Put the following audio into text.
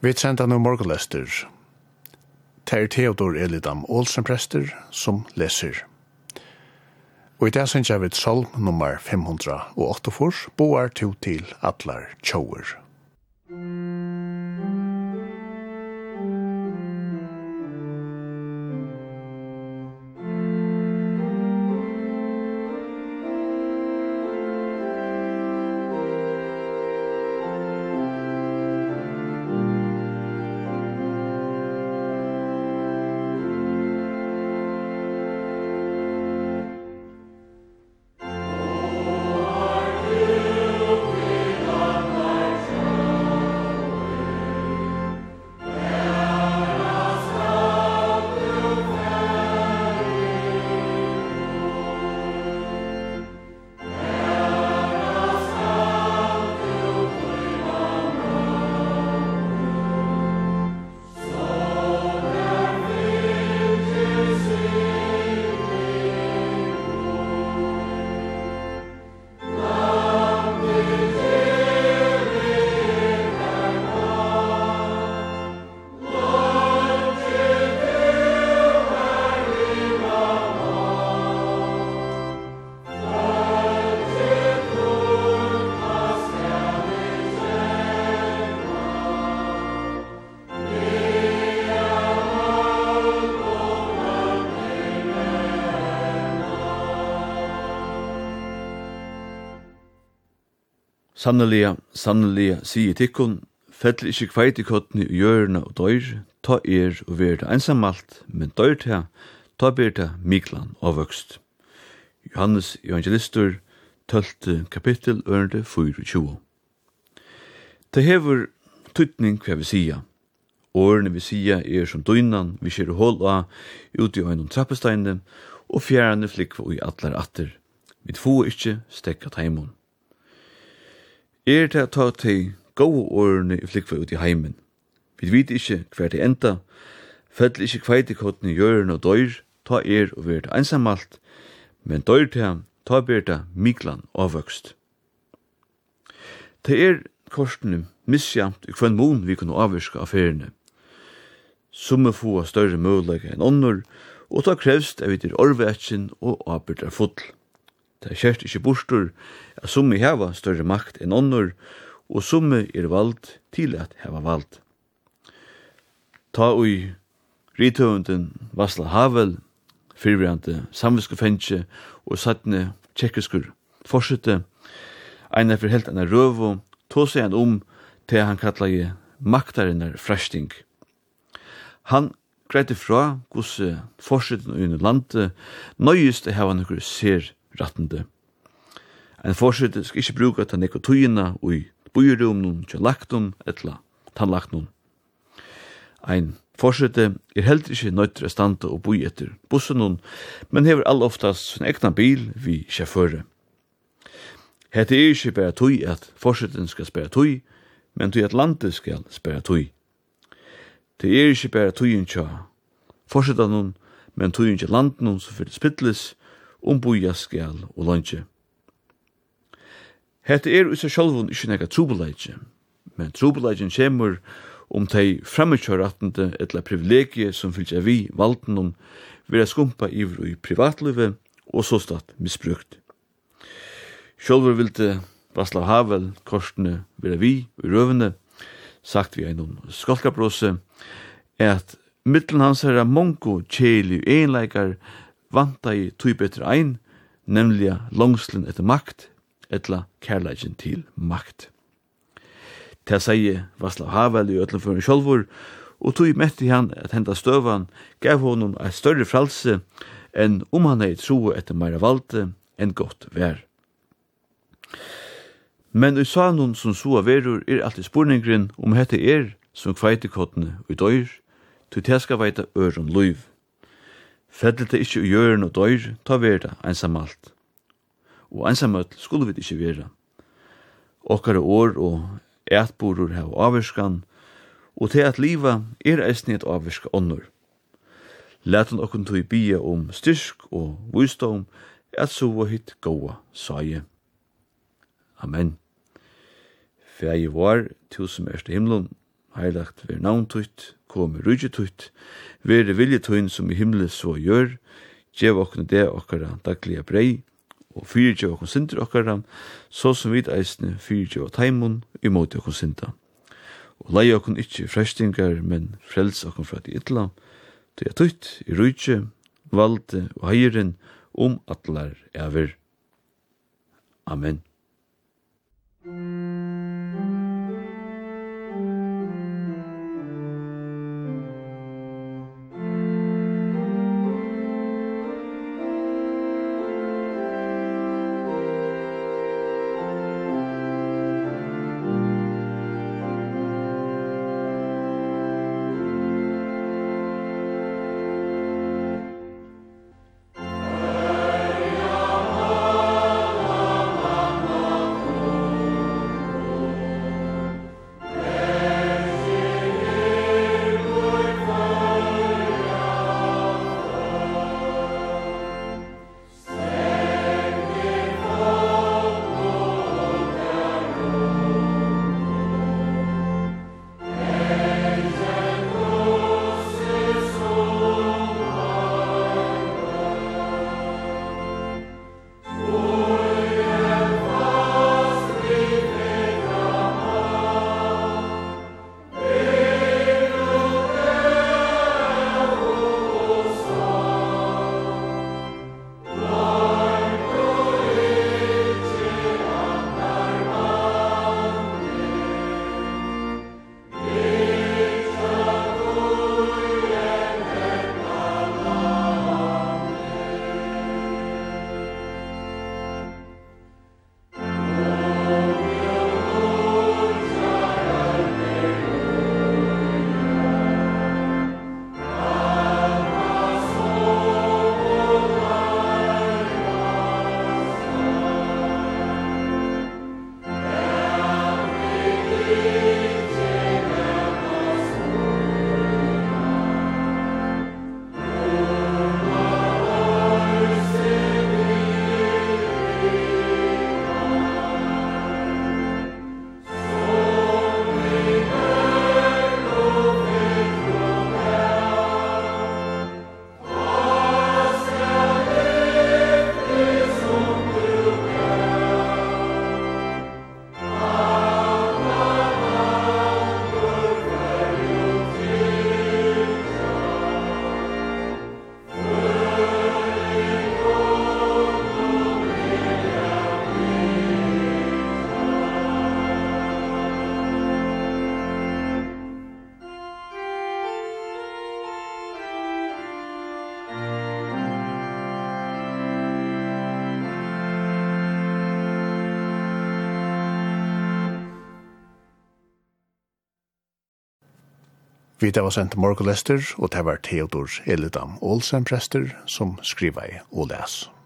Vi sender nå morgenlester. Det Theodor Elidam Olsen-prester som leser. Og i det synes jeg vet salm nummer 508, boar to til atlar tjoer. Sanneliga, sier tikkun, fettler ikkje kveitikottene i hjørna og døyr, ta og verda einsamalt, men døyr ta berta miklan og vøkst. Johannes Evangelistur, 12. kapittel, ørende 24. Det hever tutning hva vi sia. Årene vi sia som døgnan vi kjer hål av ut i øynum trappesteine, og fjærane flikva i atlar atter. Vi få ikkje stekka teimun. Det ta til gode årene i flikva ut i heimen. Vi vet ikkje hver det enda, fettler ikkje kveitikottene i hjørne og døyr, ta og verda einsamalt, men døyr ta berta miklan og vøkst. Det korsene misjamt i kvann mån vi kunne avvirska affærene. Somme få større mødlega enn ånder, og ta krevst av vitir orvetjen og avbyrda fotl. Det kjert ikkje bostur, at somme heva større makt enn ånder, og somme vald til at heva vald. Ta ui rithøvunden Václav Havel, fyrvirrande samviskefengje og sattne tjekkeskur forsette, einar for helt anna røvo, tog seg han til han kallar maktarinnar fresting. Han greide fra gosse forsetten i landet nøyest til heva nokkur ser rattende. En forsette skal ikkje bruka ta nekko tøyina ui bøyrumnum til laktum etla tannlaktum. Ein forsette heller ikkje nøytre standa og bøy etter bussenun, men hever all oftast sin egna bil vi sjåføre. Hette ikkje bare tøy at forsetten skal spæra tøy, men tøy at landet skal spæra tøy. Det ikkje bare tøyen tja forsettanun, men tøyen tja landen som fyrir spittles, boja skal og lunge. Hette i seg sjálfun ikkje nega trubeleidje, men trubeleidjen kjemur tei fremmedkjørattende etla privilegie som fylgja vi valden vera skumpa iver i privatlivet og så statt misbrukt. Sjálfur vilde Václav Havel korsene vera vi i røvene, sagt vi einon skolkabrose, at mittlen hans herra mongo kjeli einleikar vanta i tøy betre ein, nemlig langslen etter makt, etla kærleikin til makt. Det sier Václav Havel i øtlenføren sjálfur, og tøy metti han at henda støvan gav honom eit større fralse enn han hei tro etter meira valde enn godt vær. Men i sanun som så verur alltid spurningren hette som kveitikottene og døyr, til det skal veita øron luiv. Fedlet det ikkje i gjøren og døyr, ta verda einsamalt. Og einsamalt skulle vi ikkje vera. Okkara år og ætborur hava avvirskan, og til at liva eisni et avvirska ånder. Lætan okkun tøy bia styrk og visdom, at sova hitt gåa saie. Amen. Fægi var, tu som erst i himlen, heilagt ver navntutt, kom rydgetutt, ver viljetøyn som i himmelen så gjør, gjev okkne det okkara dagliga brei, og fyrtjev okkon sinter okkara, så som vid eisne fyrtjev og taimun i måte okkon sinta. Og lei okkon ikkje frestingar, men frels okkon fra de ytla, det er tutt i rydje, valde og heiren atlar ever. Amen. Vi det var sendt Morgolester, og det var Theodor Elidam Olsen prester som skriver i Oles.